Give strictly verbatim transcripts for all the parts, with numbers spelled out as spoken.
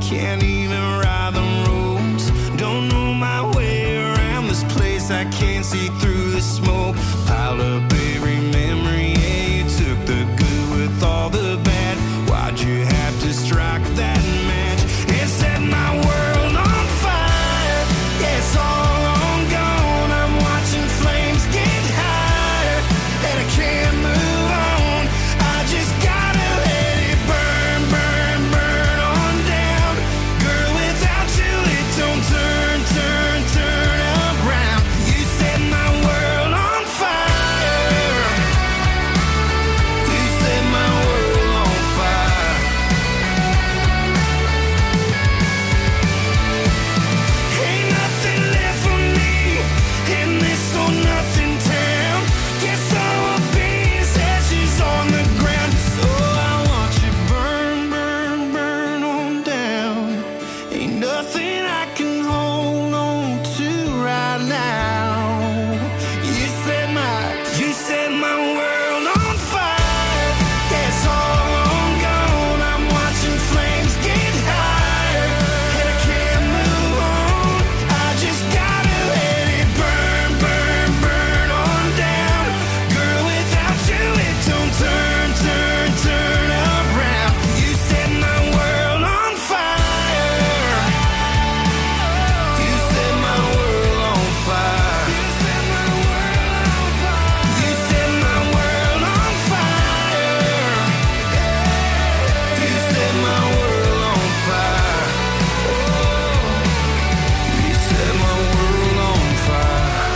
can't even ride the roads. Don't know my way around this place, I can't see through the smoke. Piled up every memory, yeah, you took the good with all the bad. Why'd you have to strike that match and set my world on fire? Yeah, it's all on gone, I'm watching flames get higher, and I can't move on. I just gotta let it burn, burn, burn on down. Girl, without you it don't turn, turn, turn around. You set my world on fire. You set my world on fire. Ain't nothing left for me in this or nothing town. Guess all I'll be is ashes on the ground. So I want you burn, burn, burn on down. Ain't nothing I can hold on to right now. You set my, you set my world on fire. Yeah, it's all on gone, I'm watching flames get higher, and I can't move on. I just gotta let it burn, burn, burn on down. Girl, without you it don't turn, turn, turn around. You set my world on fire. You set my world on fire. You set my world on fire. You set my world on fire. You set my world on fire. You set my world on fire.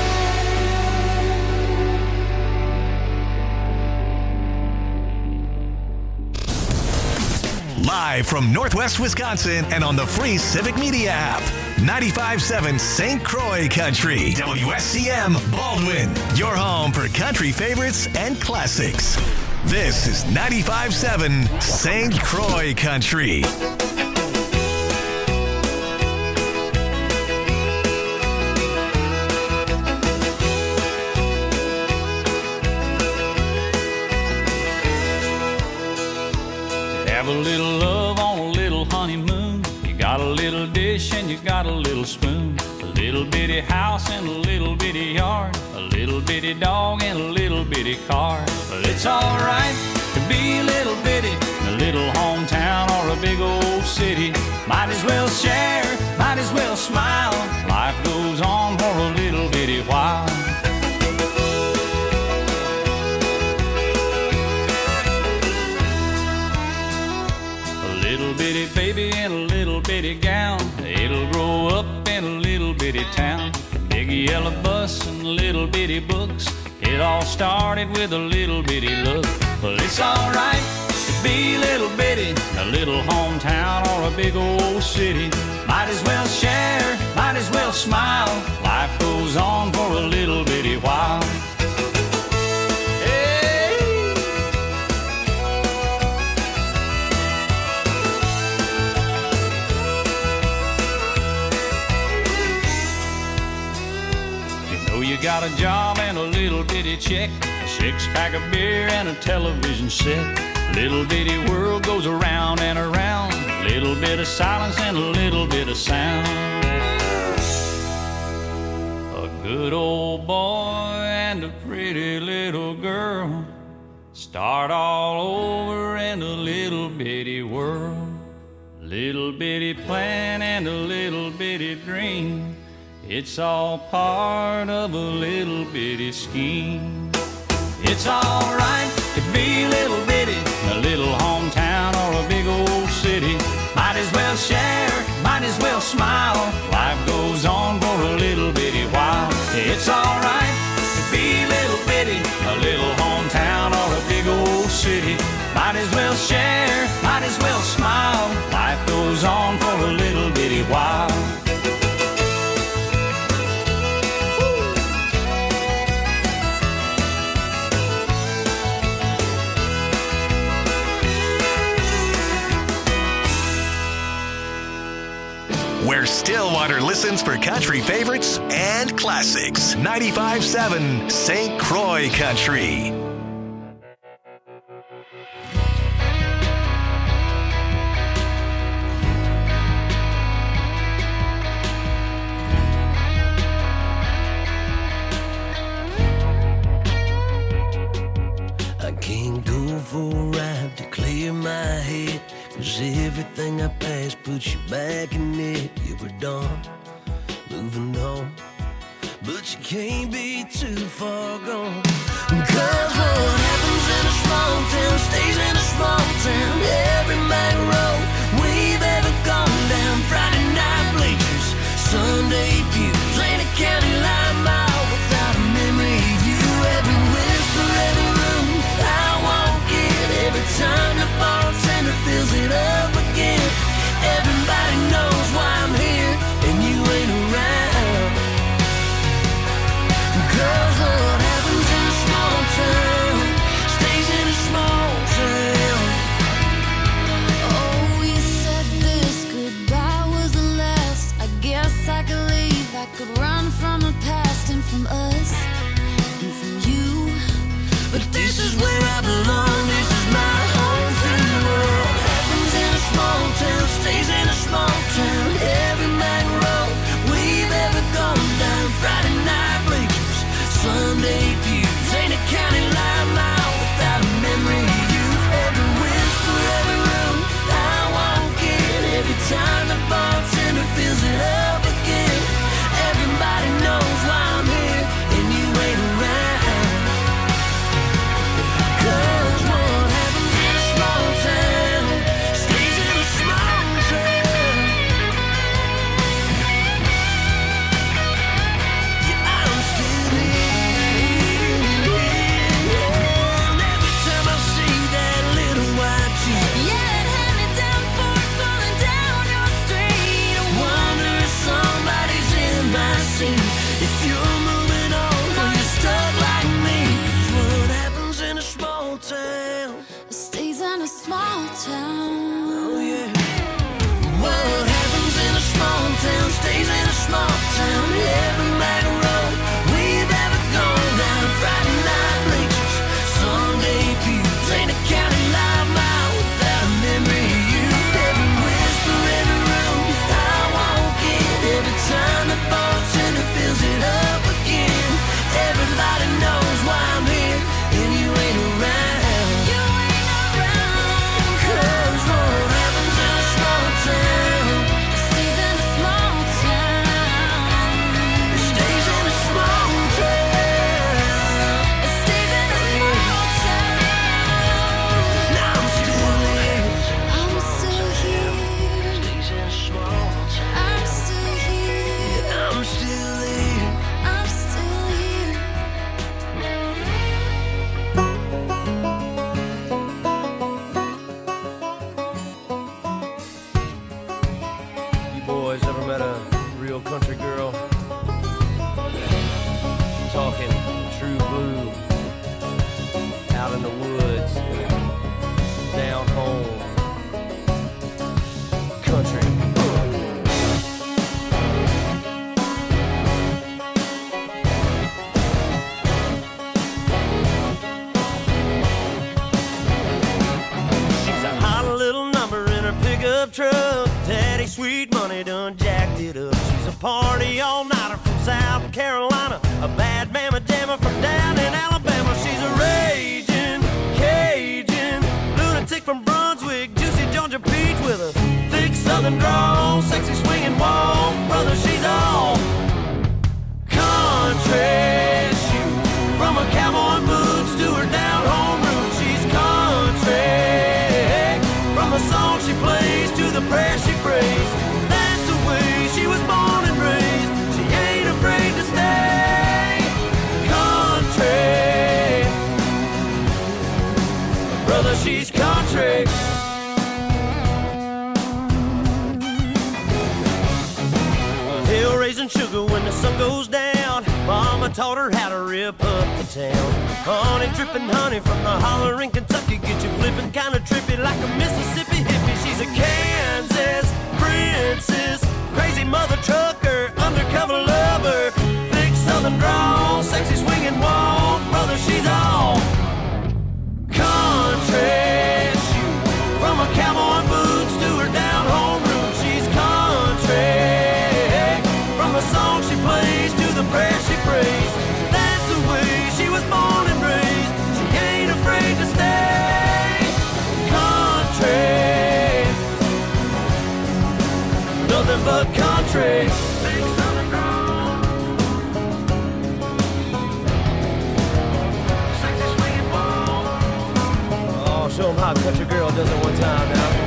Live from Northwest Wisconsin and on the free Civic Media app. ninety-five point seven Saint Croix Country. W S C M Baldwin. Your home for country favorites and classics. This is ninety-five point seven Saint Croix Country. Have a little love on a little honeymoon. You got a little dish and you got a little spoon. A little bitty house and a little bitty yard. A little bitty dog and a little bitty car. Well, it's alright to be a little bitty in a little hometown or a big old city. Might as well share, might as well smile. Life goes on for a little bitty while. A little bitty baby in a little bitty gown. It'll grow up in a little bitty town. Big yellow bus and little bitty books. It all started with a little bitty look. Well, it's alright to be a little bitty in a little hometown or a big old city. Might as well share, might as well smile. Life goes on for a little bitty while. You got a job and a little bitty check, a six pack of beer and a television set. Little bitty world goes around and around. Little bit of silence and a little bit of sound. A good old boy and a pretty little girl start all over in a little bitty world. Little bitty plan and a little bitty dream. It's all part of a little bitty scheme. It's alright to be a little bitty in a little hometown or a big old city. Might as well share, might as well smile. Life goes on for a little bitty while. It's alright to be a little bitty in a little hometown or a big old city. Might as well share, might as well smile. Life goes on for a little bitty while. Where Stillwater listens for country favorites and classics. ninety-five point seven Saint Croix Country. Everything I passed put you back in it. You were done, moving on, but you can't be too far gone. Cause what happens in a small town stays in a small town. Every back road we've ever gone down. Friday night bleachers, Sunday pews, ain't a county line mile without a memory of you. Every whisper, every room I walk in, every time the bartender fills it up again. Everybody knows why I'm here and you ain't around. Cause what happens in a small town stays in a small town. Oh, you said this goodbye was the last. I guess I could leave, I could run from the past and from us and from you. But this is where I belong, this is my home free world. Happens in a small town, stays in a small town. Every back road we've ever gone down. Friday night bleachers, Sunday pews, ain't a county line mile without a memory of you. Every whisper, every room I walk in, every time the bartender fills it up again. Everybody knows why I'm here and you ain't around. Cause what happens in a small town stays in a small town. Yeah, I'm still here. And every time I see that little white Jeep, Yeah, it had me down for it falling down your street. I wonder if somebody's in my seat. If you're moving on or you're stuck like me. 'Cause what happens in a small town? It stays in a small town. Oh yeah. What happens in a small town stays in a small town. Every back road we've ever gone down. Friday night bleachers, Sunday pews, ain't a county line mile without a memory of you. Every whisper, every room I walk in, every time the bartender fills it up again. Everybody knows why I'm here and you ain't around. You ain't around. Cause what happens in a small town It stays in a small town. stays in a small town. It stays in a small town. Now I'm still here. I'm still here. Stays in a small town. I'm still here. I'm still here. I'm still here. You boys ever met a real country girl? Talking true blue, out in the woods, down home, country. She's a hot little number in her pickup truck. Daddy sweet money done jacked it up. She's a party all-nighter from South Carolina, a bad mamma jamma from down in Alabama. She's a raging Cajun lunatic from Brunswick, juicy Georgia peach with a thick southern drawl, sexy swinging walk. Brother, she's all country. Shoot, from her cowboy boots to her down home roots, she's country. From the song she plays to the prayer she prays, that's the way she was born and raised. She ain't afraid to stay country. Brother, she's country. Hill raising sugar when the sun goes down. Mama taught her how to rip up the town. Honey dripping honey from the holler in Kentucky, get you flipping kinda trippy like a Mississippi hippie. She's a Kansas princess, crazy mother trucker, undercover lover, thick southern drawl, sexy swinging walk. Brother, she's all country. Shoot, from her cowboy boots to her down home roots, she's country. From the song she plays to the prayer she prays, that's the way she was born and raised. She ain't afraid to stay country. nothing but country. Oh, show them how a country girl does it one time now.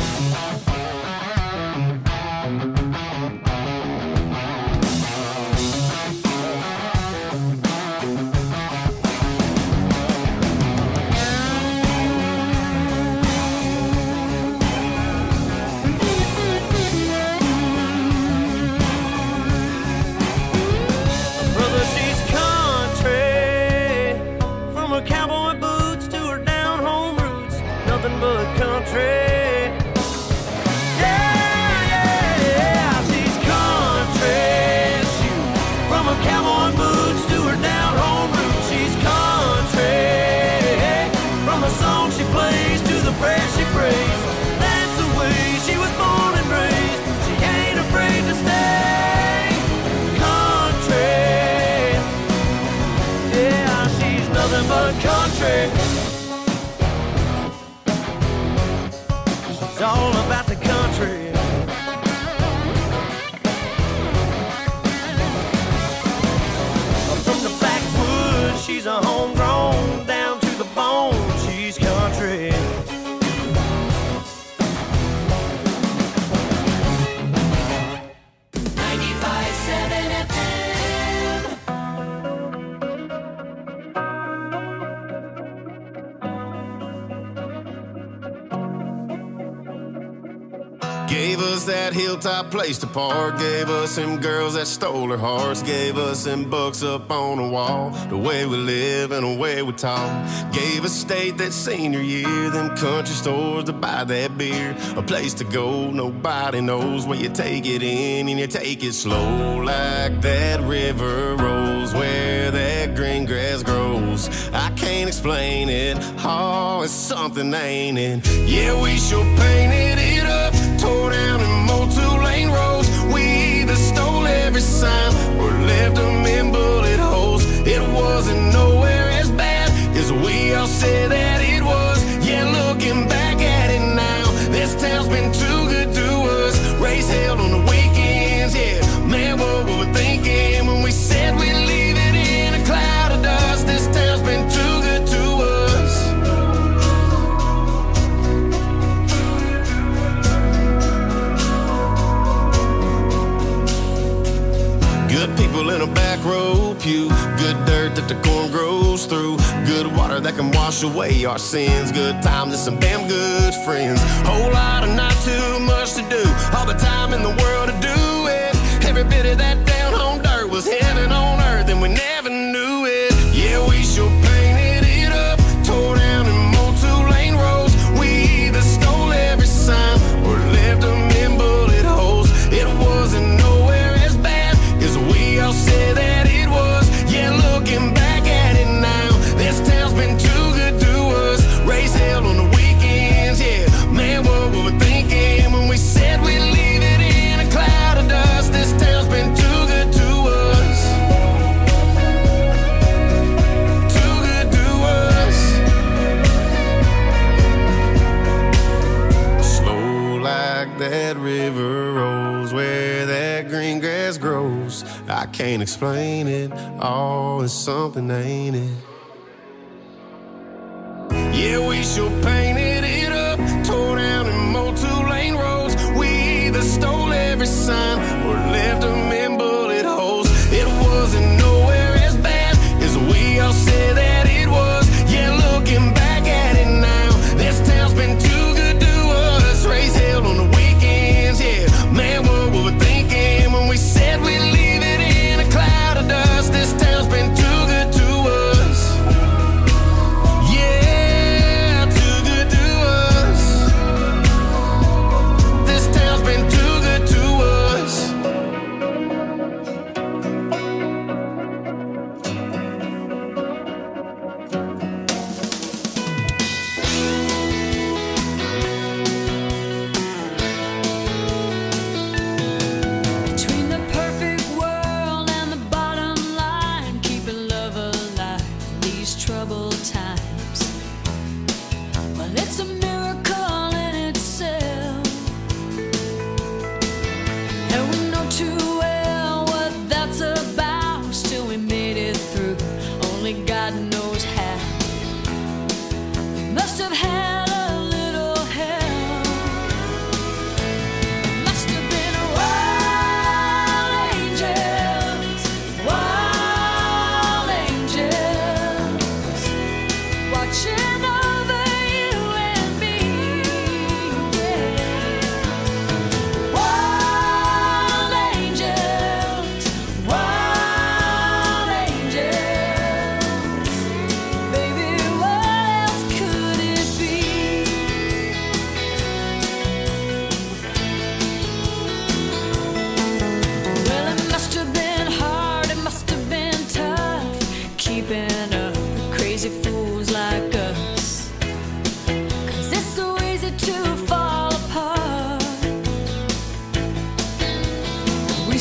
Country. It's all about the country. From the backwoods, she's a homegrown, down to the bone, she's country. ninety-five seven F M. Gave us that hilltop place to park. Gave us them girls that stole our hearts. Gave us them books up on the wall. The way we live and the way we talk. Gave us state that senior year. Them country stores to buy that beer. A place to go, nobody knows. Where you take it in and you take it slow. Like that river rolls where that green grass grows. I can't explain it. Oh, it's something, ain't it? Yeah, we sure painted it up. Tore down and mowed two-lane roads. We either stole every sign or left them in bullet holes. It wasn't nowhere as bad as we all said that it was. Yeah, looking back at it now, this town's been too good to us. Race held on the weekends, yeah. Man, what were we thinking when we said we'd leave it in a cloud of dust? This town's been too good to us. Good people in a back row pew. Good dirt that the corn grows through. Good water that can wash away our sins. Good times and some damn good friends. Whole lot of not too much to do. All the time in the world to do it. Every bit of that down home dirt was heaven on earth and we never knew it. Yeah, we sure painted it up. Tore down and mowed two-lane roads. We either stole every sign or left them in bullet holes. It wasn't nowhere as bad as we all said that it was. Yeah, looking back at it now, this town's been too good to us. Race held on the weekends, yeah. Man, what were we thinking when we said we'd leave it in a cloud of dust? This town's been too good to us. Too good to us. Slow like that river rolls where that green grass grows. I can't explain it. Oh, it's something, ain't it? Yeah, we sure painted it up. Tore down and mowed two-lane roads. We either stole every sign or left them in bullet holes. It wasn't nowhere as bad as we all said that it was. Yeah, looking back at it now, this town's been too good to us. Race held on the weekends, yeah. Man, what were we thinking when we said we'd leave it in a cloud of dust? This town's been too good to us. Yeah, too good to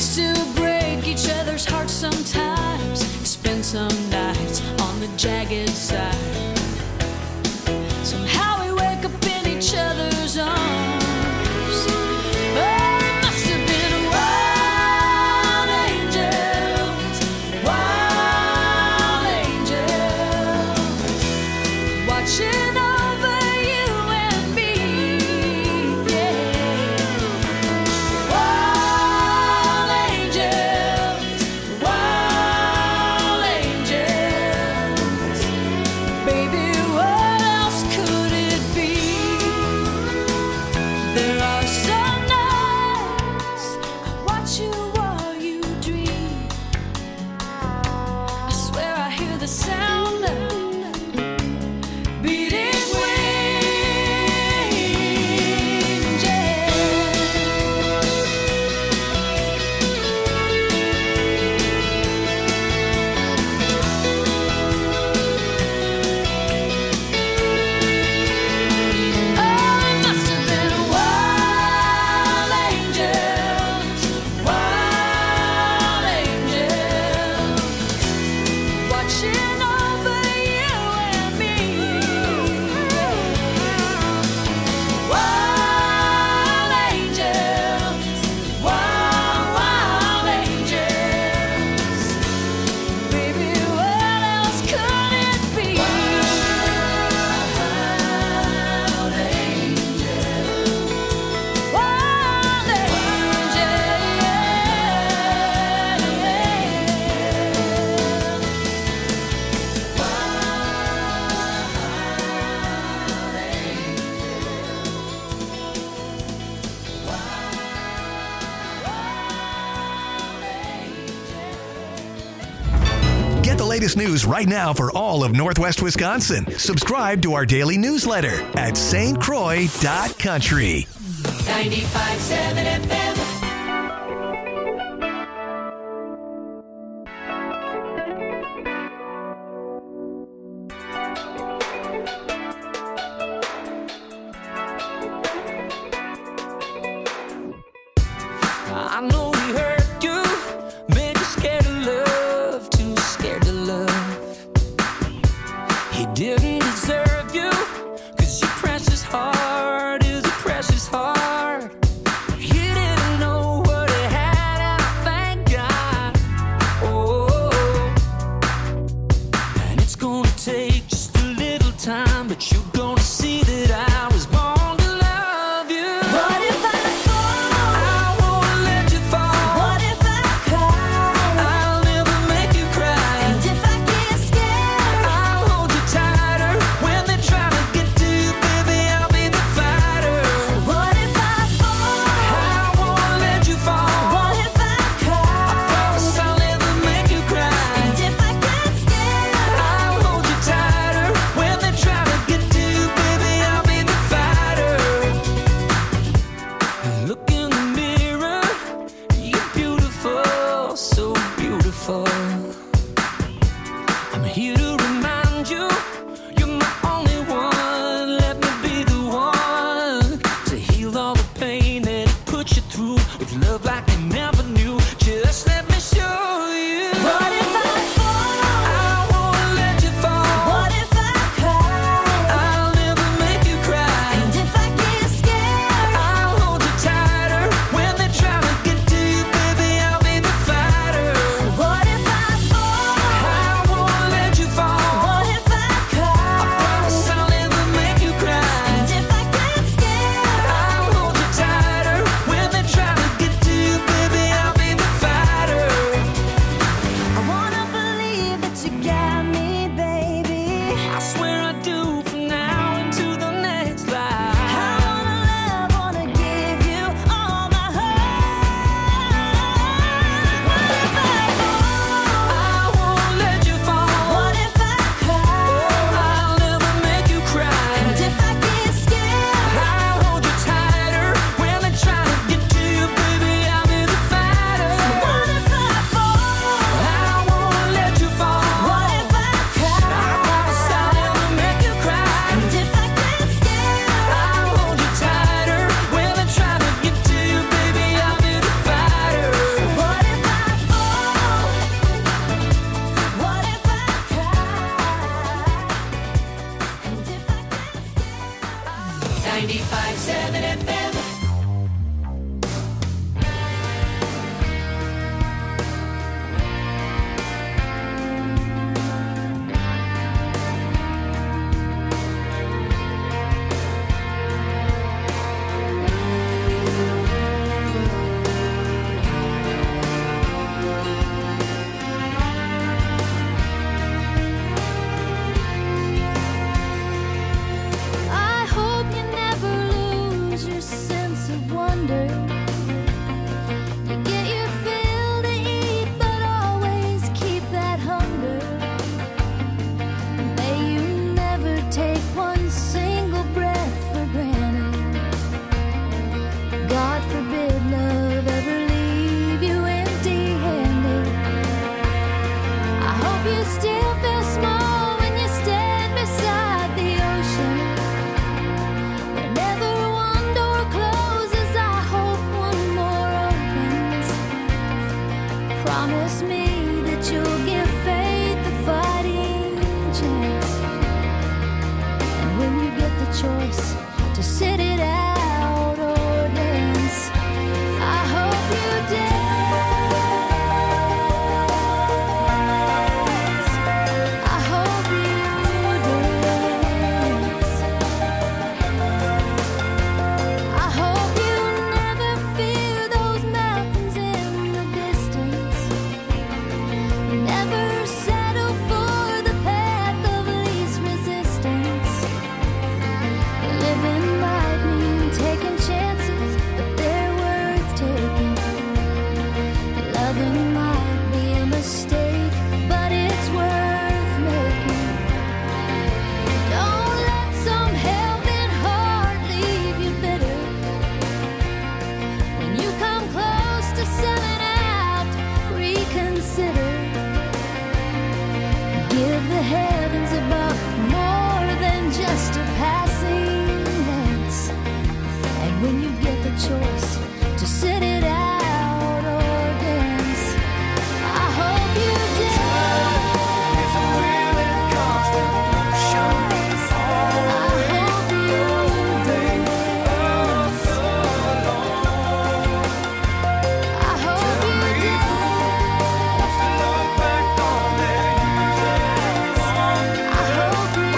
still break each other's hearts sometimes. Spend some nights on the jagged side. Somehow we wake up in each other's arms. Oh, it must have been wild angels, wild angels, watching over you and me. Yeah. Wild angels, wild angels. Baby, what else could it be? There are some nights I watch you while you dream. I swear I hear the sound of beating wings. Yeah. Oh, it must have been wild angels, wild angels, watching over you and me. Wild angels, wild, wild angels. Baby, what else could it be? Wild angels, wild Get the latest news right now for all of Northwest Wisconsin. Subscribe to our daily newsletter at S T Croix dot country. ninety-five point seven F M. I know he hurt you, made you scared of love, too scared to love. He didn't deserve you, cause your precious heart is a precious heart. He didn't know what he had, and I thank God. Oh, and it's gonna take just a little time, but you're gonna see that I was born to love you. What if I fall? I won't let you fall. What if I cry? I'll never make you cry. And if I get scared? I'll hold you tighter when they try to get to you, baby. I'll be the fighter. What if I fall? I won't let you fall. What if I cry? I promise I'll never make you cry. And if I get scared? I'll hold you tighter when they try to get to you, baby. I'll be the fighter. Look in the mirror, you're beautiful, so beautiful. I'm here to remind you, you're my only one. Let me be the one to heal all the pain that it put you through with love like you never knew. Just let me show you. What if I fall? I won't let you fall. What if I cry? I'll never make you cry. And if I get scared? I'll hold you tighter when they try to get to you, baby. I'll be the fighter. What if I fall? I won't let you fall. What if I cry? I promise I'll never make you cry. And if I get scared? I'll hold you tighter when they try to get to you, baby. I'll be Promise me that you'll give faith a fighting chance. And when you get the choice to sit it out or dance, I hope you dance. I hope you dance. I hope you never fear those mountains in the distance. Never settle for the path of least resistance. Living might mean taking chances, but they're worth taking. Loving might be a mistake, but it's worth making. Don't let some helping heart leave you bitter. When you come close to selling out, reconsider. Give the heavens above more than just a passing glance. And when you get the choice to sit it out or dance, I hope you dance. I hope you dance. I hope you dance. I hope you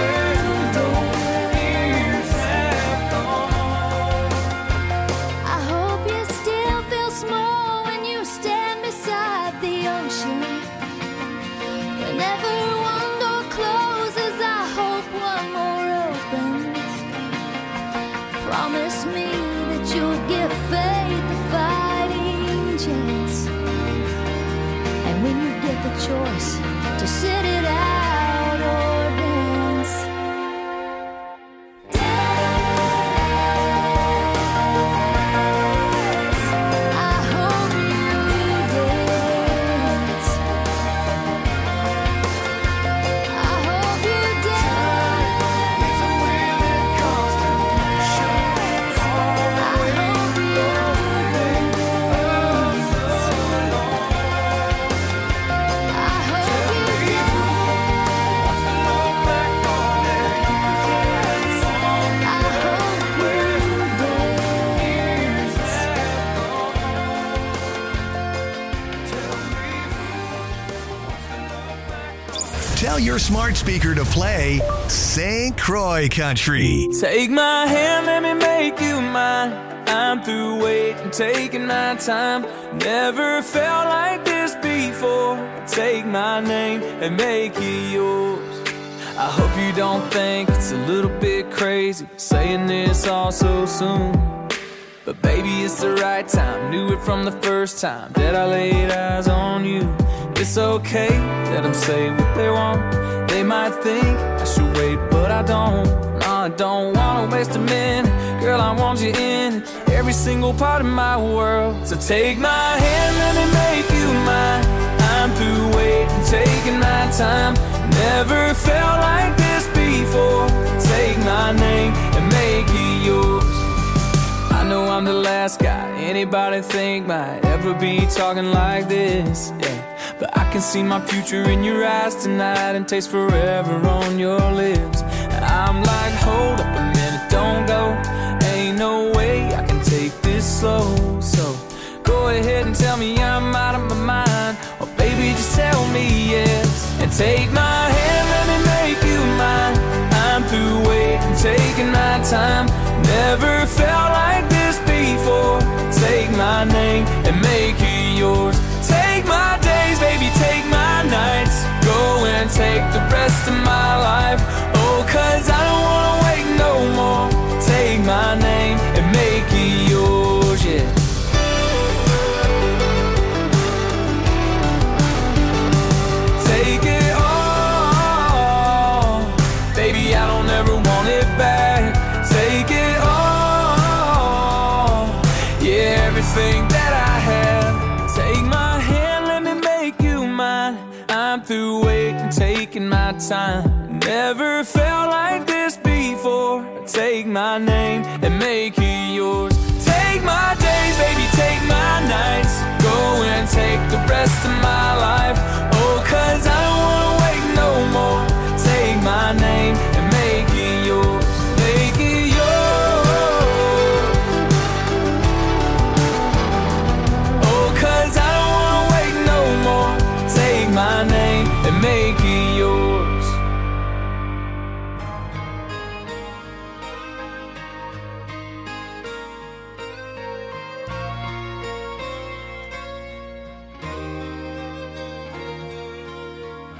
dance. I hope you still feel small when you stand beside the ocean. Whenever one door closes, I hope one more opens. Promise me that you'll give faith a fighting chance. And when you get the choice to sit it out or dance, dance. I hope you dance. I hope you dance. I hope you Tell your smart speaker to play Saint Croix Country. Take my hand, let me make you mine. I'm through waiting, taking my time. Never felt like this before. Take my name and make it yours. I hope you don't think it's a little bit crazy saying this all so soon. But baby, it's the right time. Knew it from the first time that I laid eyes on you. It's okay, let them say what they want. They might think I should wait, but I don't. No, I don't wanna waste a minute. Girl, I want you in every single part of my world. So take my hand, let me make you mine. I'm through waiting, taking my time. Never felt like this before. Take my name and make it yours. I know I'm the last guy anybody think might ever be talking like this, yeah. But I can see my future in your eyes tonight and taste forever on your lips. And I'm like, hold up a minute, don't go. Ain't no way I can take this slow. So go ahead and tell me I'm out of my mind, or baby, just tell me yes. And take my hand, let me make you mine. I'm through waiting, taking my time. Never felt like this before. Take my name and make it yours. Take my days, baby, take my nights. Go and take the rest of my life. Oh, cause I don't wanna wait no more. Take my name and make it yours, yeah. Take it all, baby, I don't ever want it back. Take it all, yeah, everything that I have. Take my hand, let me make you mine. I'm through waiting, taking my time. Never felt like this before. Take my name and make it yours. Take my days, baby, take my nights. Go and take the rest of my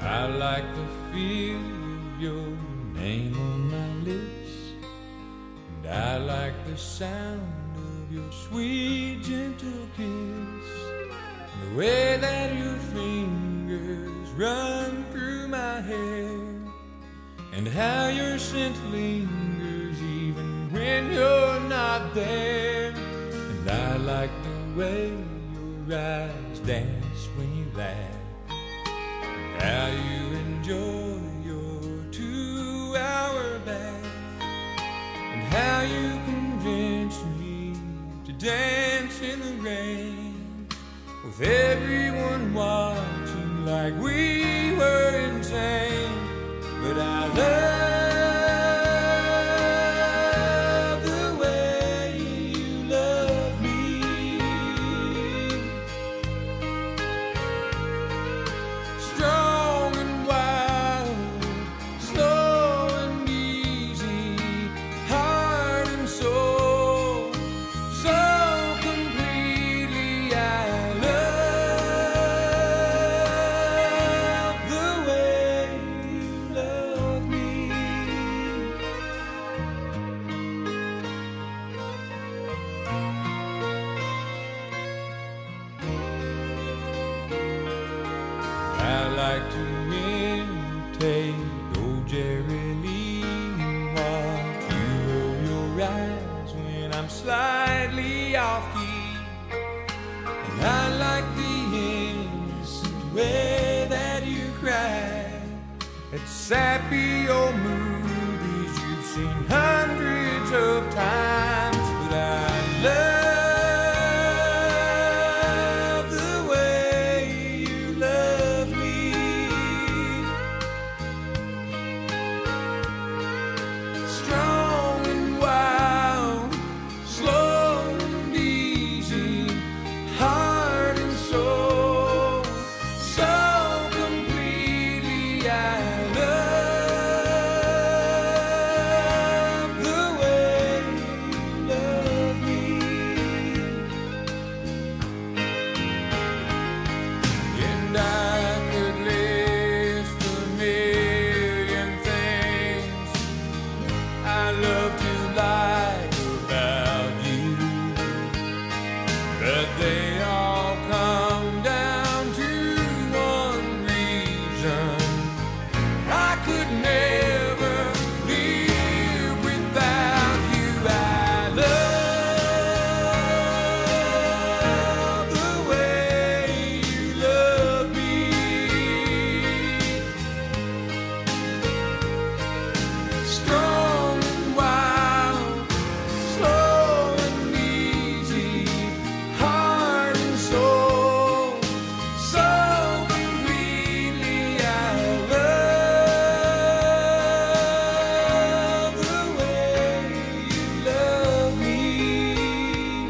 I like the feel of your name on my lips, and I like the sound of your sweet gentle kiss, and the way that your fingers run through my hair, and how your scent lingers even when you're not there. And I like the way your eyes dance when you laugh, and how you enjoy your two-hour bath, and how you convince me to dance in the rain with everyone watching like we were insane. But I love the way you love me, strong and wild, slow and easy, heart and soul, so completely. I love the way you love me. I like to imitate old Jerry Lee and watch you roll your eyes when I'm slightly off key. And I like the innocent way that you cry at sappy old movies you've seen hundreds of times. But I love the way you love me, strong and wild, slow and easy, heart and soul, so completely. I love the way you love me. And I could list a million things I love to like about you, but they all come down to one reason: I could never live without you. I love the way you love me, strong and wild, slow and easy, heart and soul, so completely. I love the way you love me.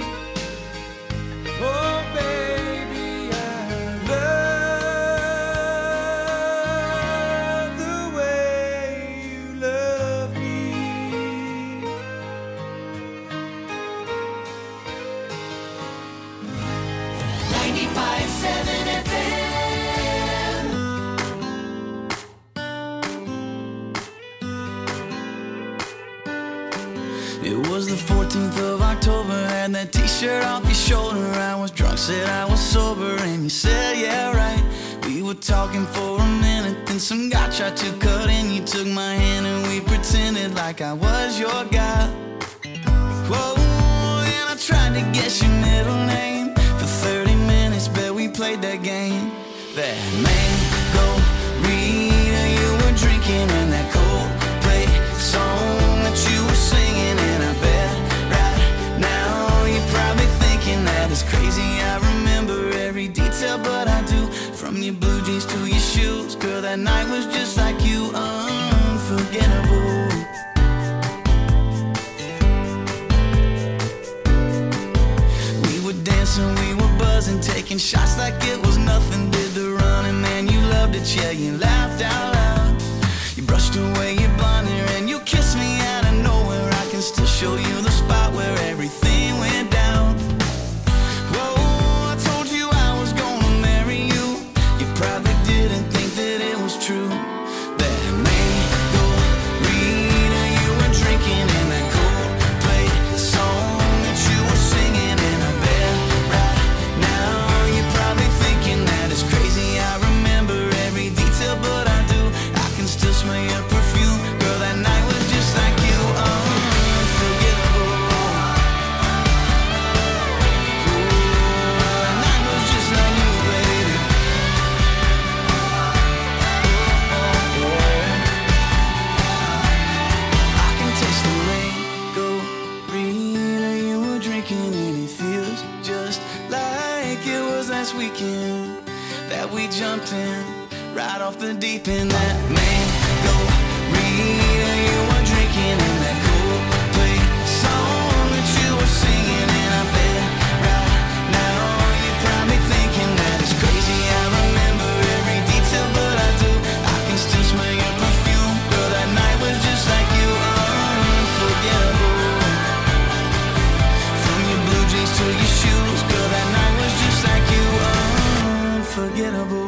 Oh baby, I love the way you love me. ninety-five seven F M. It was the fourteenth of October, had that t-shirt off your shoulder. I was drunk, said I was sober, and you said, yeah, right. We were talking for a minute, then some guy tried to cut in. You took my hand and we pretended like I was your guy. Whoa, and I tried to guess your middle name. For thirty minutes, bet we played that game. That mango Rita you were drinking, and that Coldplay song that you were singing. And I bet right now you're probably thinking that it's crazy I remember every detail, but I do. From your blue jeans to your shoes, girl, that night was just like you, unforgettable. We were dancing, we were buzzing, taking shots like it was nothing. Did the running, man, you loved it, yeah, you laughed out loud. You brushed away your blonde hair and you kissed me out of nowhere. I can still show you the spot where everything went down. Whoa, I told you I was gonna marry you. You probably didn't think that it was true. like it was last weekend that we jumped in right off the deep end. That mango Rita, you were drinking in that Coldplay song that you were singing, and I bet right now you're probably thinking that it's crazy. I remember every detail, but I do. I can still smell your perfume, girl. That night was just like you, unforgettable. From your blue jeans to your shoes, girl. That night was just like you, unforgettable.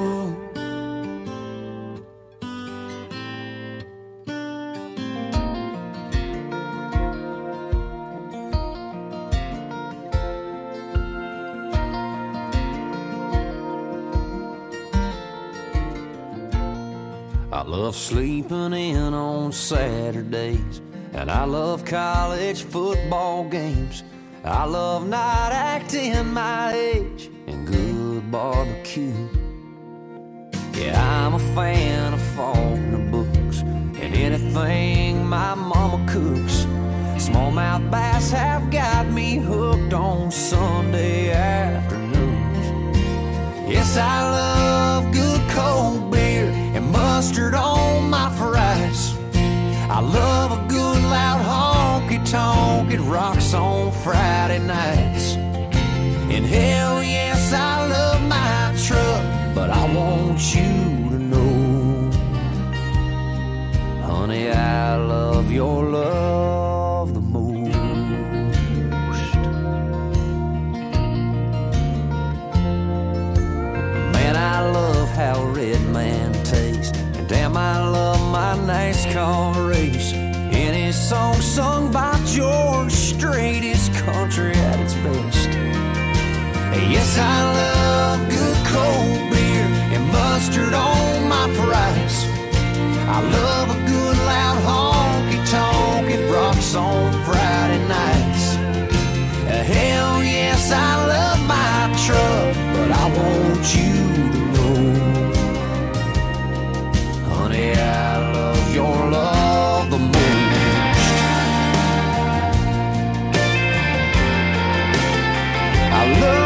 I love sleeping in on Saturdays, and I love college football games. I love not acting my age and good barbecue. Yeah, I'm a fan of Faulkner books and anything my mama cooks. Smallmouth bass have got me hooked on Sunday afternoons. Yes, I love good cold beer and mustard on my fries. I love a good loud honky-tonk. It rocks on Friday nights. And hell yes, I love my truck, but I want you to know, honey, I love your love the most. Man, I love how Red Man tastes, and damn, I love my NASCAR race. Any song sung by George Strait is country at its best. Yes, I love good cold beer and mustard on my fries. I love a good loud honky-tonk. It rocks on Friday nights. Hell yes, I love my truck, but I want you to know, honey, I love your love the most. I love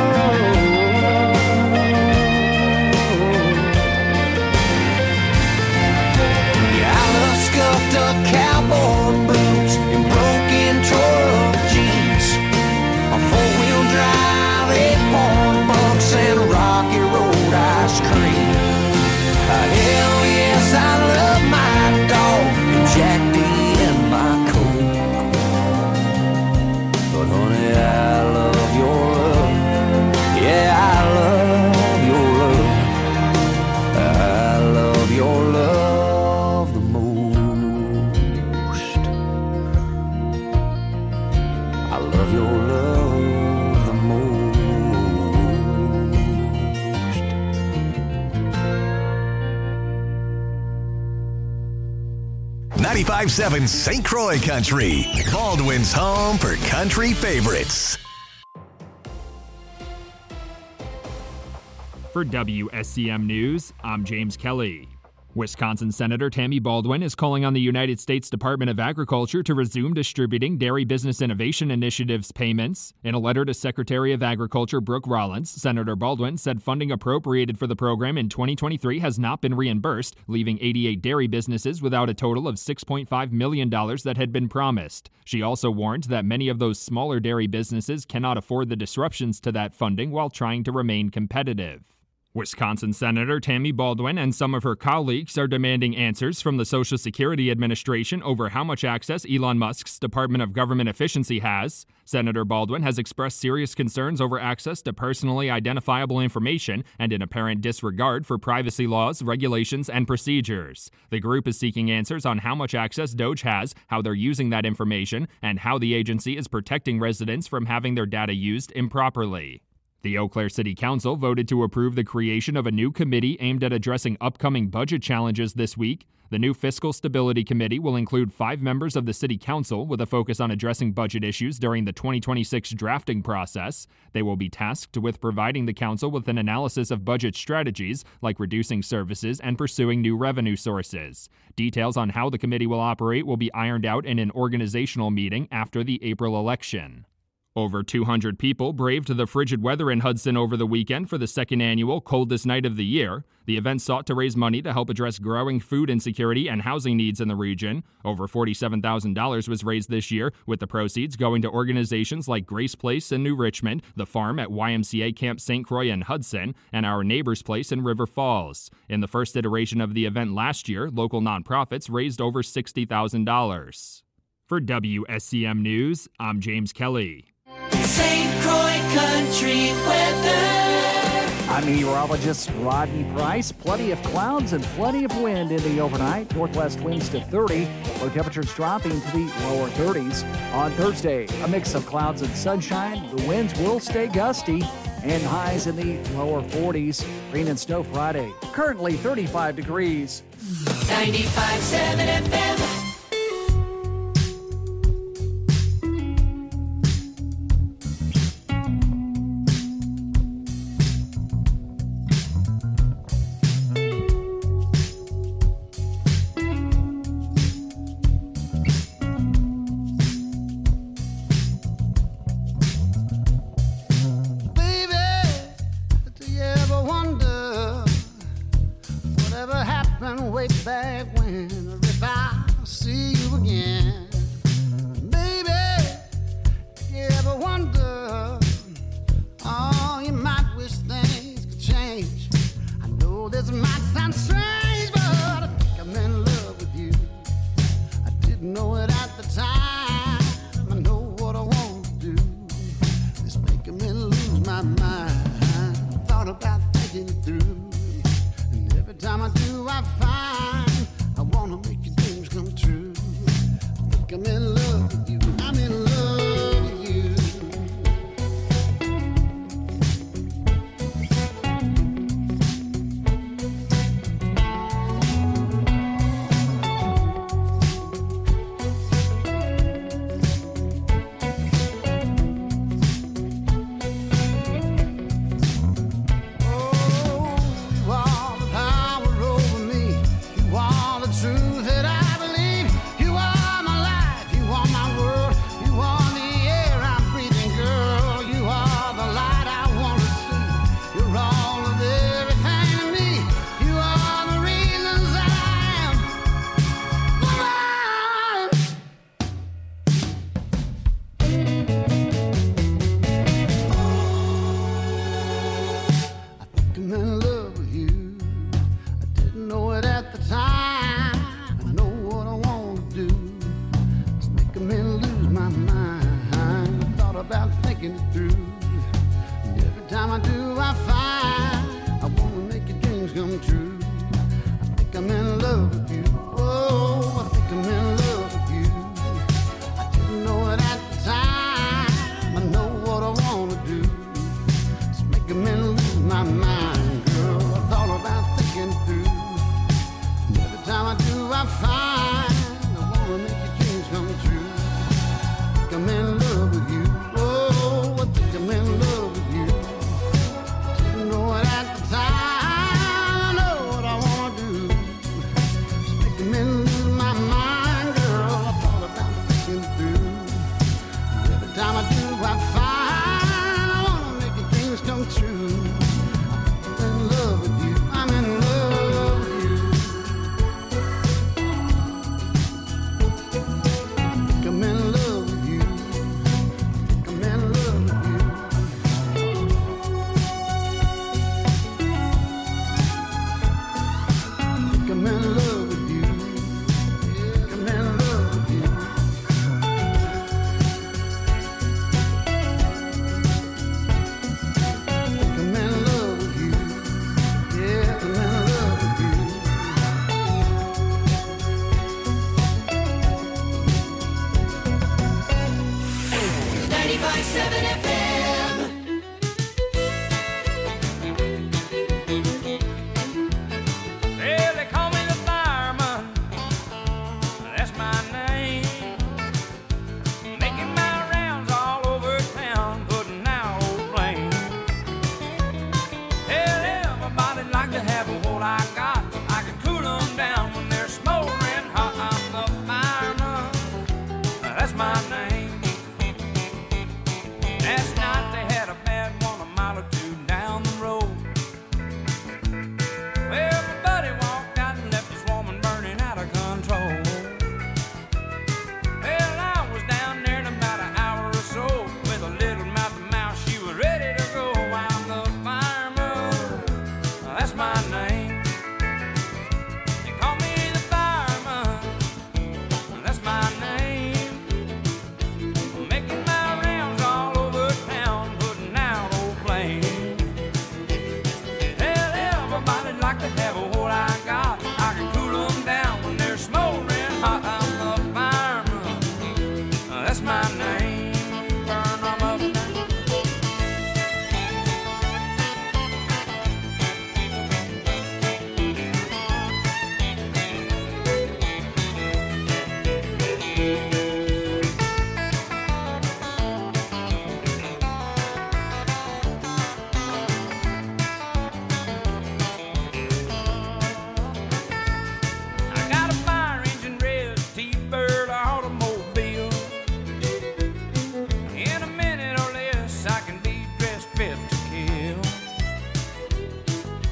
scuffed up cowboy boots and broken truck jeans, a four-wheel drive, eight-point bucks, and Rocky Road ice cream. Uh, hell yes, I love my dog and Jack D and my Coke. But honey, I love your love. Yeah, I love your love. I love your love the most. I love your love the most. ninety-five seven Saint Croix Country, Baldwin's home for country favorites. For W S C M News, I'm James Kelly. Wisconsin Senator Tammy Baldwin is calling on the United States Department of Agriculture to resume distributing Dairy Business Innovation Initiative's payments. In a letter to Secretary of Agriculture Brooke Rollins, Senator Baldwin said funding appropriated for the program in twenty twenty-three has not been reimbursed, leaving eighty-eight dairy businesses without a total of six point five million dollars that had been promised. She also warned that many of those smaller dairy businesses cannot afford the disruptions to that funding while trying to remain competitive. Wisconsin Senator Tammy Baldwin and some of her colleagues are demanding answers from the Social Security Administration over how much access Elon Musk's Department of Government Efficiency has. Senator Baldwin has expressed serious concerns over access to personally identifiable information and an apparent disregard for privacy laws, regulations, and procedures. The group is seeking answers on how much access Doge has, how they're using that information, and how the agency is protecting residents from having their data used improperly. The Eau Claire City Council voted to approve the creation of a new committee aimed at addressing upcoming budget challenges this week. The new Fiscal Stability Committee will include five members of the City Council with a focus on addressing budget issues during the twenty twenty-six drafting process. They will be tasked with providing the Council with an analysis of budget strategies, like reducing services and pursuing new revenue sources. Details on how the committee will operate will be ironed out in an organizational meeting after the April election. Over two hundred people braved the frigid weather in Hudson over the weekend for the second annual Coldest Night of the Year. The event sought to raise money to help address growing food insecurity and housing needs in the region. Over forty-seven thousand dollars was raised this year, with the proceeds going to organizations like Grace Place in New Richmond, The Farm at Y M C A Camp Saint Croix in Hudson, and Our Neighbor's Place in River Falls. In the first iteration of the event last year, local nonprofits raised over sixty thousand dollars. For W S C M News, I'm James Kelly. Saint Croix Country Weather. I'm meteorologist Rodney Price. Plenty of clouds and plenty of wind in the overnight. Northwest winds to thirty. Low temperatures dropping to the lower thirties. On Thursday, a mix of clouds and sunshine. The winds will stay gusty and highs in the lower forties. Rain and snow Friday. Currently thirty-five degrees. ninety-five point seven F M. Way back when, or if I see you again, baby, if you ever wonder, oh, you might wish things could change. I know this might sound strange, but I think I'm in love with you. I didn't know it at the time. I know what I want to do. It's making me lose my mind. Thought about thinking it through. Every time I do, I find I wanna make your dreams come true. I think I'm in love with you. I'm in love with you.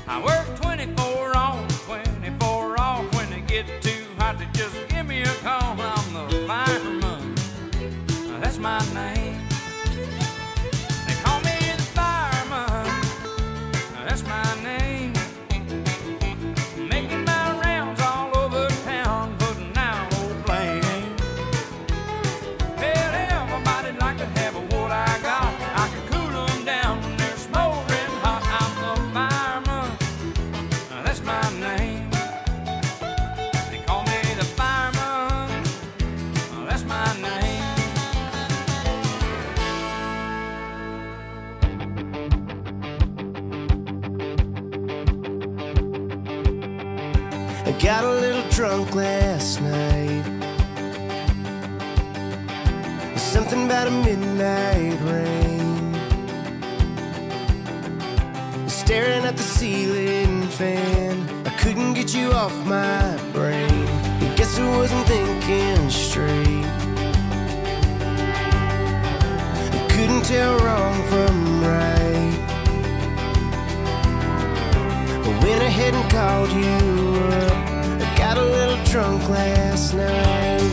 I work twenty-four on, twenty-four off. When they get too hot, they just give me a call. I'm the fireman, that's my name. They call me the fireman, that's my name. Making my rounds all over town, putting out old flame. Tell everybody like to have what I got. I can cool them down when they're smoldering hot. I'm the fireman, that's my name. They call me the fireman, that's my name. I got a little drunk last night. Something about a midnight rain. Staring at the ceiling fan, I couldn't get you off my brain. I guess I wasn't thinking straight. I couldn't tell wrong from right. I went ahead and called you up. I got a little drunk last night.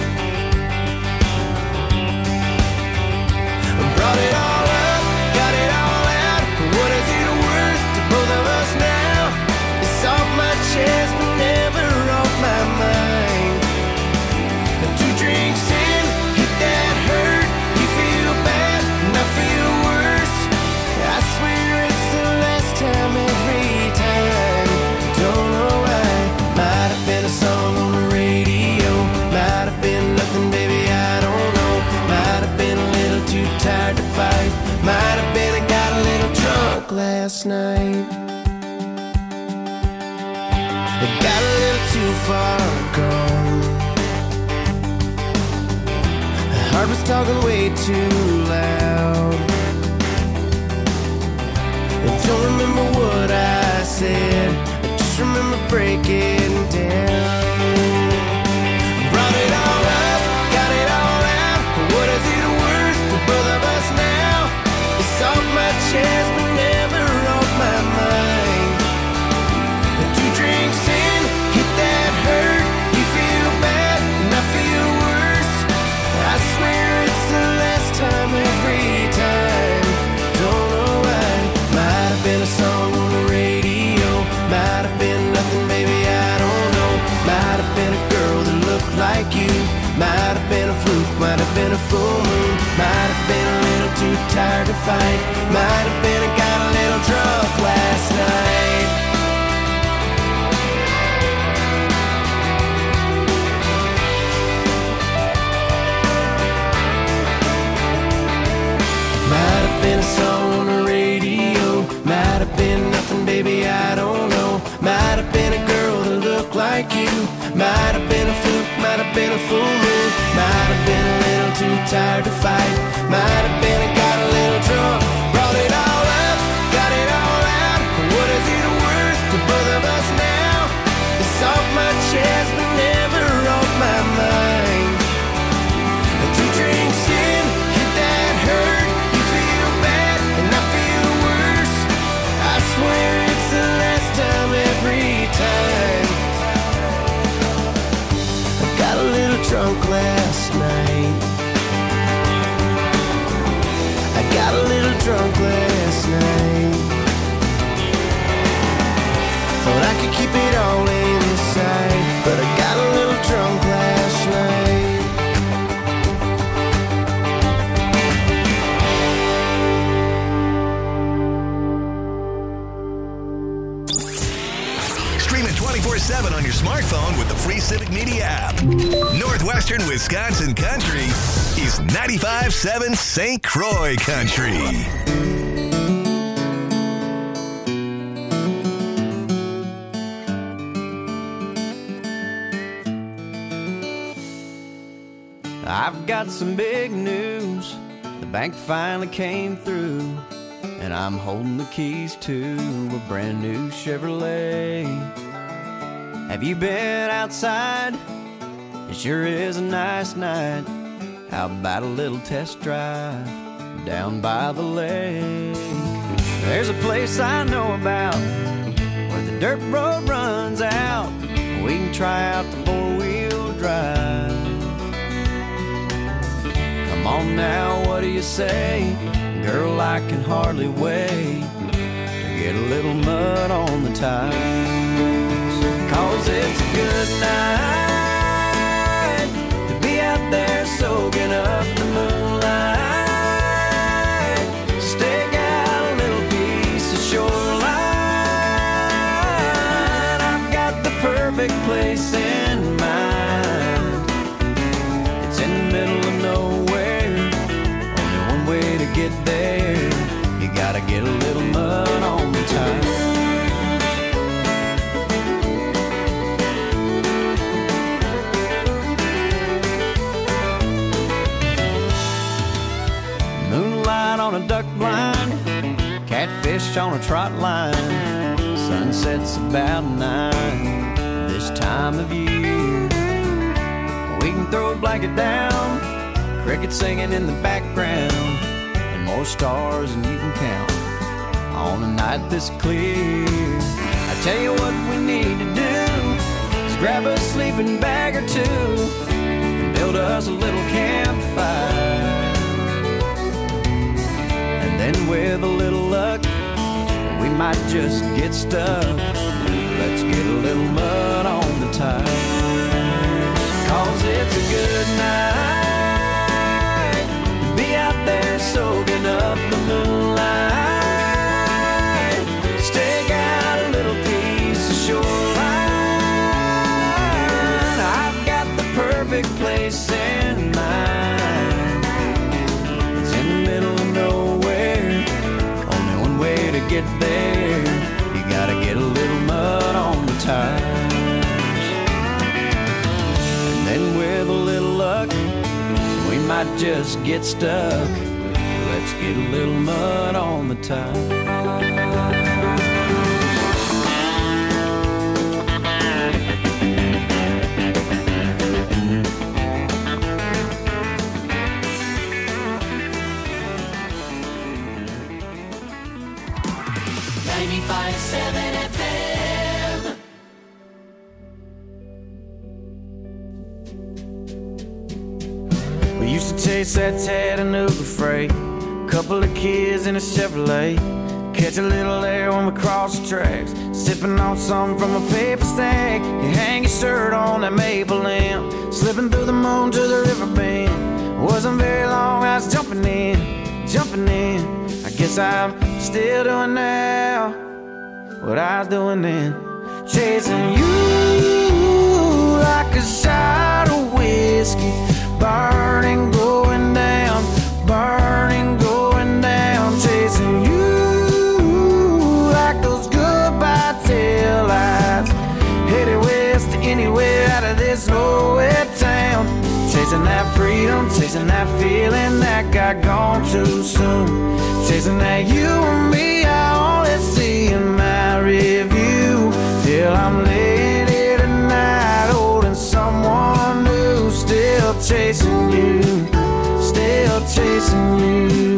I brought it all up, got it all out. What is it worth to both of us now? It's off my chest but never off my mind. Two drinks in, hit that hurt. You feel bad and I feel worse. I swear it's the last time every time. Don't know why. Might have been a song on the radio. Might have been nothing, baby, I don't know. Might have been a little too tired to fight. Might have been I got a little drunk last night. I got a little too far gone. My heart was talking way too loud. I don't remember what I said, I just remember breaking down. Brought it all up, got it all out. What is it worth to both of us now? It's off my chest but never off my mind. Two drinks in, hit that hurt. You feel bad and I feel worse. I swear it's the last time every time. Don't know why. Might have been a song on the radio. Might have been nothing, baby, I don't know. Might have been a girl that looked like you. Might have been a fluke, might have been a full moon. Might have been a little too tired to fight. Might have been I got a little drunk last night. Might have been a song on the radio. Might have been nothing, baby, I don't know. Might have been a girl that looked like you. Might have been a fluke, might have been a full moon. Might have been a little too tired to fight. Might have been I got a little drunk. Brought it all up, got it all out. What is it worth to both of us now? It's off my chest but never off my mind. Two drinks in, hit that hurt. You feel bad and I feel worse. I swear it's the last time every time. I got a little drunk last night. I got a little drunk last night. Thought I could keep it all inside, but I got a little drunk last night. Stream it twenty-four seven on your smartphone with the free Civic Media app. Northwestern Wisconsin Country is ninety-five point seven Saint Croix Country. I've got some big news. The bank finally came through, and I'm holding the keys to a brand new Chevrolet. Have you been outside? It sure is a nice night. How about a little test drive down by the lake? There's a place I know about dirt road runs out, we can try out the four-wheel drive. Come on now, what do you say? Girl, I can hardly wait to get a little mud on the tires. Cause it's a good night to be out there soaking up the moonlight. Stake out a little piece of shoreline. I've got the perfect place in mind. It's in the middle of nowhere, only one way to get there. You gotta get a little mud on the tires. Moonlight on a duck blind, catfish on a trot line. Sunset's about nine this time of year. We can throw a blanket down, crickets singing in the background, and more stars than you can count on a night this clear. I tell you what we need to do is grab a sleeping bag or two and build us a little campfire. And then with a little luck, we might just get stuck. Let's get a little mud on the tires. Cause it's a good night to be out there soaking up the moonlight. Stake out a little piece of shoreline. I've got the perfect place in mind. It's in the middle of nowhere, only one way to get there. You gotta get a little mud on the tires. And then with a little luck, we might just get stuck. Let's get a little mud on the tires. ninety-five seven F M. We used to chase that Chattanooga freight, couple of kids in a Chevrolet, catch a little air when we cross the tracks, sipping on something from a paper sack. You hang your shirt on that maple limb, slipping through the moon to the river bend. Wasn't very long, I was jumping in, jumping in. I guess I'm still doing now what I was doing then, chasing you like a shot of whiskey, burning, going down, burning, going down, chasing you like those goodbye tail lights, headed west to anywhere out of this nowhere town, chasing that freedom, chasing that feeling that got gone too soon, chasing that you and me I only see in my review, till I'm laying here tonight holding someone new, still chasing you, still chasing you.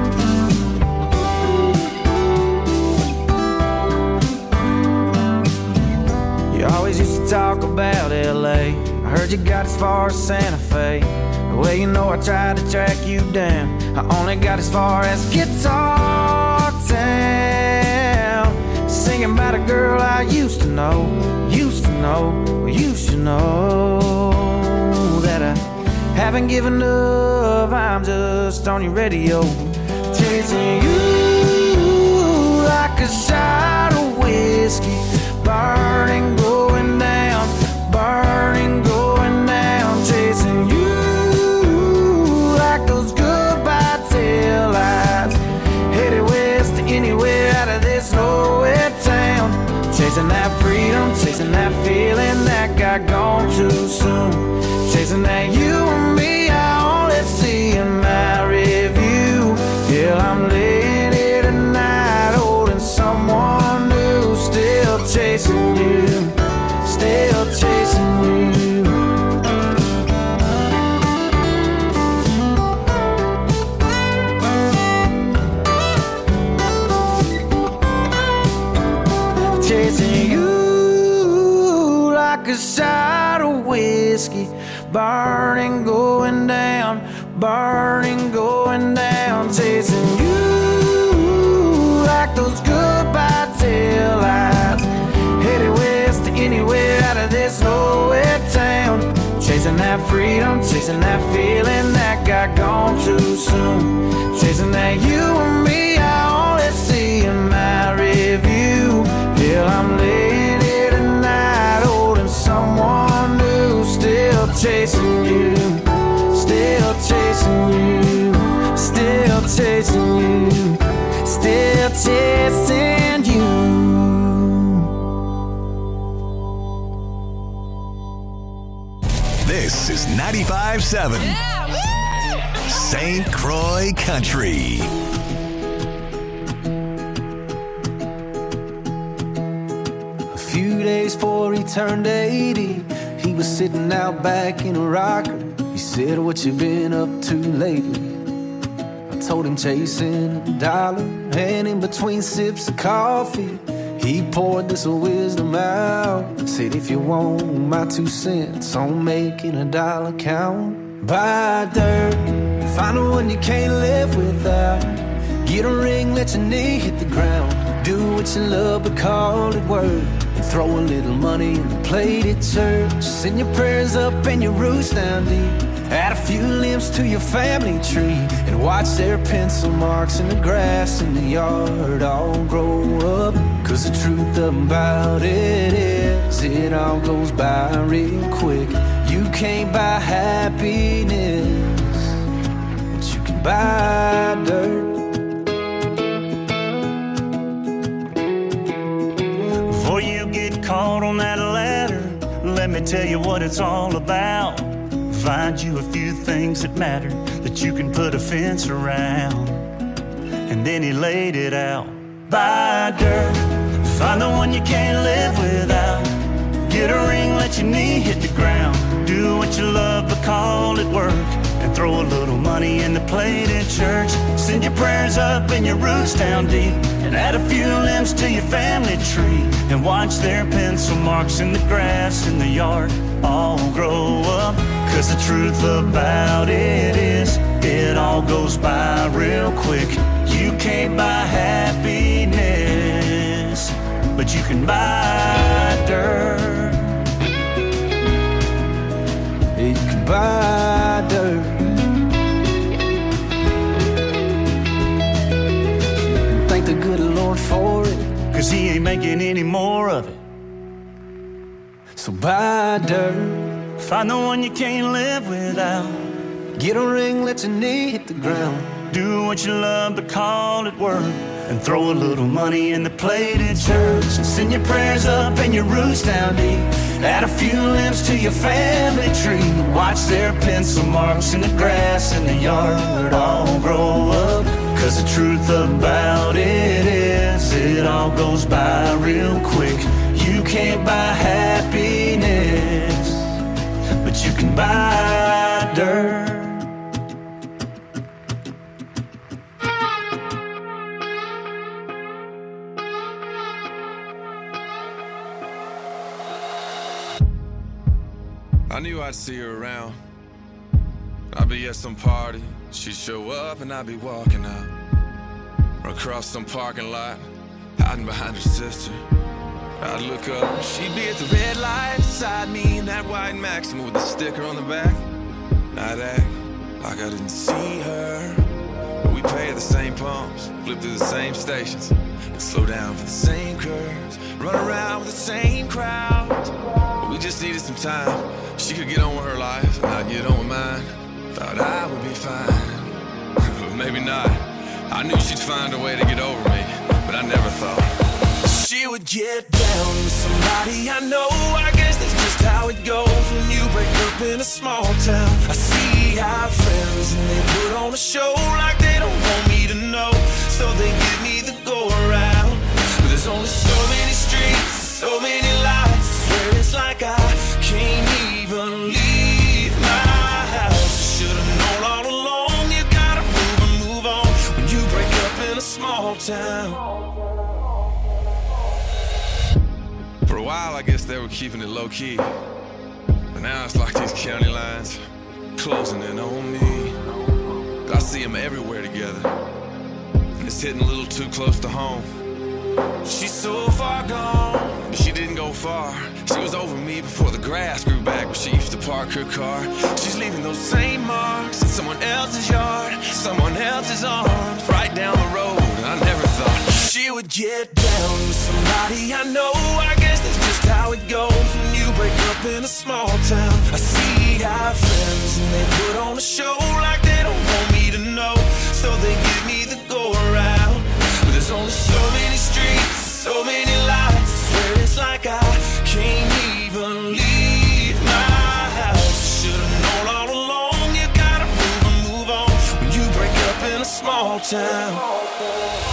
You always used to talk about L A, I heard you got as far as Santa Fe. Well, you know I tried to track you down, I only got as far as Guitar Town, singing about a girl I used to know, used to know, well, you should know that I haven't given up, I'm just on your radio, chasing you like a shot of whiskey, burning, going down, burning, going down, chasing you like those goodbye tail lights, headed west to anywhere out of this nowhere town, chasing that freedom, chasing that feeling that got gone too soon, chasing that you and me I only see in my review, till I'm laying here tonight holding someone new, still chasing you, still chasing you. chasing you like a shot of whiskey, burning, going down, burning, going down, chasing you like those goodbye tail lights, headed west to anywhere out of this nowhere town, chasing that freedom, chasing that feeling that got gone too soon, chasing that you and me I only see in my review. Hell, I'm laying here tonight holding someone new, still chasing you, still chasing you, still chasing you, still chasing you. This is ninety-five seven Saint Croix Country. A few days before he turned eighty, he was sitting out back in a rocker. He said, "What you been up to lately?" I told him chasing a dollar, and in between sips of coffee, he poured this wisdom out. Said, "If you want my two cents on making a dollar count, buy dirt, find the one you can't live without. Get a ring, let your knee hit the ground. Do what you love, but call it work. And throw a little money in the plate at church. Send your prayers up and your roots down deep. Add a few limbs to your family tree. And watch their pencil marks in the grass in the yard all grow up. Cause the truth about it is, it all goes by real quick. You can't buy happiness, but you can buy dirt." Before you get caught on that ladder, let me tell you what it's all about. Find you a few things that matter that you can put a fence around. And then he laid it out. Buy dirt, find the one you can't live without. Get a ring, let your knee hit the ground. Do what you love, but call it work. And throw a little money in the plate at church. Send your prayers up and your roots down deep. And add a few limbs to your family tree. And watch their pencil marks in the grass in the yard all grow up. Cause the truth about it is, it all goes by real quick. You can't buy happiness, but you can buy dirt. You can buy dirt. Thank the good Lord for it, cause he ain't making any more of it. So buy dirt, find the one you can't live without. Get a ring, let your knee hit the ground. Do what you love, but call it work. And throw a little money in the plate at church. And send your prayers up and your roots down deep. Add a few limbs to your family tree. Watch their pencil marks in the grass in the yard all grow up. Cause the truth about it is, it all goes by real quick. You can't buy happiness, but you can buy dirt. I knew I'd see her around. I'd be at some party, she'd show up and I'd be walking out. Or across some parking lot, hiding behind her sister. I'd look up, she'd be at the red light beside me in that white Maxima with the sticker on the back. I'd act like I didn't see her, but we pay at the same pumps, flip through the same stations, and slow down for the same curves, run around with the same crowd. But we just needed some time. She could get on with her life and I'd get on with mine. Thought I would be fine, but maybe not. I knew she'd find a way to get over me, but I never thought she would get down with somebody I know. I guess that's just how it goes when you break up in a small town. I see our friends and they put on a show like they don't want me to know, so they give me the go around. But there's only so many streets, so many lights. I swear it's like I can't even leave my house. Should've known all along, you gotta move and move on when you break up in a small town. while, I guess they were keeping it low-key. But now it's like these county lines closing in on me. I see them everywhere together, and it's hitting a little too close to home. She's so far gone, but she didn't go far. She was over me before the grass grew back where she used to park her car. She's leaving those same marks in someone else's yard, someone else's arms, right down the road. I never thought she would get down with somebody I know. I guess that's just how it goes when you break up in a small town. I see our friends and they put on a show like they don't want me to know, so they give me the go around. But there's only so many streets, so many lights, I swear it's like I can't even leave my house. Should've known all along, you gotta move and move on when you break up in a small town.